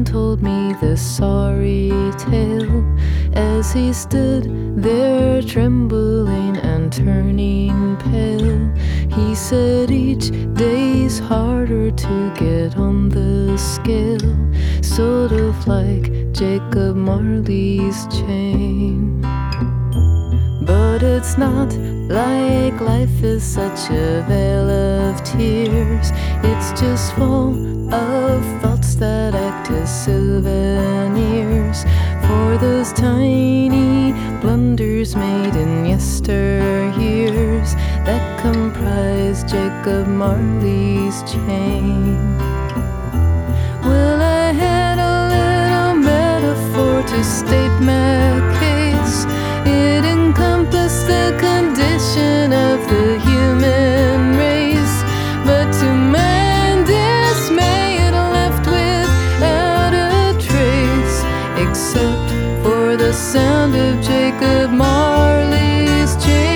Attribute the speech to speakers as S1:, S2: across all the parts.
S1: told me this sorry tale as he stood there trembling and turning pale. He said each day's harder to get on the scale, sort of like Jacob Marley's chain. But it's not like life is such a vale of tears. It's just full of thoughts that act as souvenirs for those tiny blunders made in yesteryears that comprise Jacob Marley's chain. Well, I had a little metaphor to state my case. It encompassed the condition of the human race, but to my dismay it left without a trace, except for the sound of Jacob Marley's chain.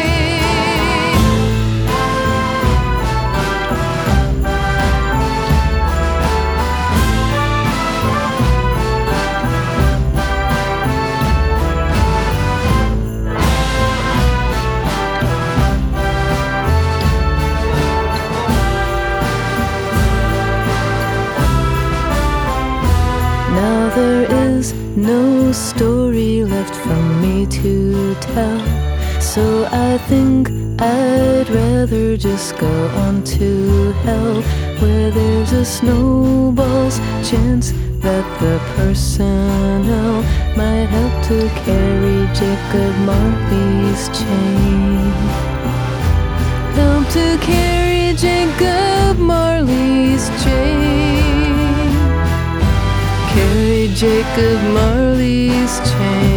S1: Now there is no story left for me to tell, so I think I'd rather just go on to hell, where there's a snowball's chance that the personnel might help to carry Jacob Marley's chain. Help to carry Jacob Marley's chain. Carry Jacob Marley's chain.